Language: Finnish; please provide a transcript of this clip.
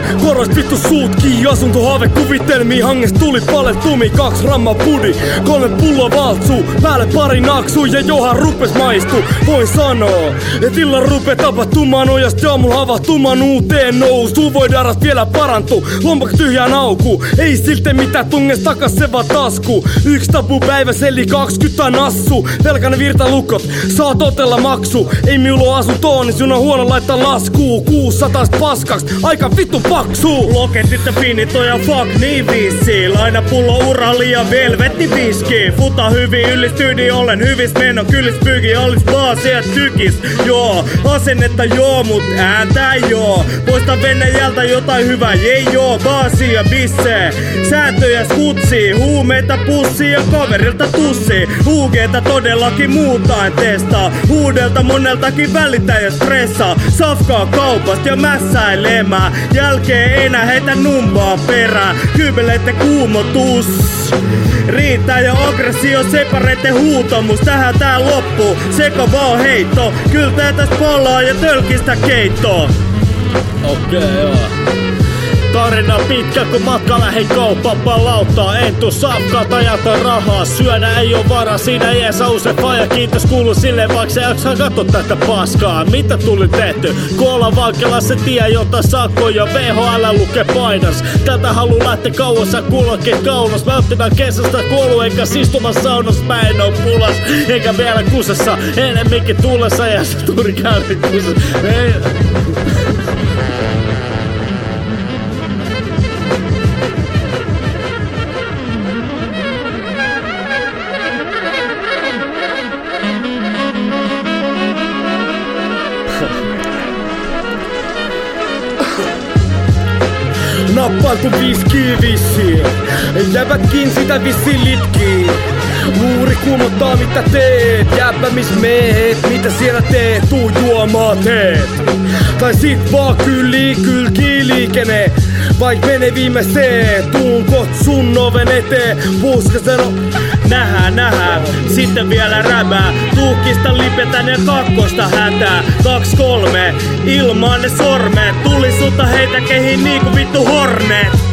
Korost vittu suut kiinni, asunto haave kuvitelmii. Hangest tuli paletumi, 2 grammaa pudi, 3 pulloa valtsuu, päälle pari naksuu ja johan rupes maistuu. Voin sanoo, et illan rupee tapahtumaan, ojast aamulla havahtumaan uuteen nousuun. Voi daras vielä parantuu, lompak tyhjään aukuu. Ei silti mitään tunges takas se vaan tasku. 1 tapu päivässä eli 20 nassu. Velkainen virtalukot, saa totella maksu. Ei minulla oo asuntoon, niin sun on huono laittaa laskuu. 600 paskaks, aika vittu paksuu. Loketit ja finit on ja fuck niin viisi. Laina pullo urali ja velvetti viski. Futa hyvin ylistyyni, olen hyvis meno. Kyllis pyyki, olis baasi ja tykis. Joo, asennetta joo, mut ääntä joo. Poista Venäjältä jotain hyvää, jei joo. Baasi ja bisse, sääntöjä skutsi. Huumeita pussi ja kaverilta tussi. UG:tä todellakin muutain testaa. Uudelta moneltakin välittää ja stressaa. Safkaa kaupasta ja mässäilemään. Jälkeen enää heitä numbaa perään. Kyybeleitten kuumotus riittää ja aggressio separeitten huutomus. Tähän tää loppuu, sekavaa heitto. Kyl tää täs palaa ja tölkistä keittoa. Okei, joo. Tarina pitkä kun matka lähi kauppaan palauttaa. En tuu safkalta jätä rahaa. Syödä ei oo varaa, siinä jeesa usein faija. Kiitos kuuluu silleen vaikka se jaksaa katso tätä paskaa. Mitä tuli tehty? Kun ollaan vankilassa tie jota sakko ja VHL lukee painas. Tätä haluu lähteä kauassa kuulokin kaunas. Mä ottidaan kesästä kuolu eikä istumassa saunas. Mä en oo pulas eikä vielä kusessa. Enemminkin tullessa ja se turi käydä kusessa. Nappailtu viskii vissiin, jävätkin sitä vissiin litkii. Muuri kuumottaa mitä teet, jäppä mis meet, mitä siellä teet, tuu juomaa teet. Tai sit vaan kylkii liikene, vaik menee viimeiseen, tuun kot sun oven eteen, puskaseno. Nähää, sitten vielä räbää. Tuukista lipetän ja kakkosta hätää. 2-3, ilmaan ne sormeet. Tuli sulta heitä kehiin niinku vittu Hornet.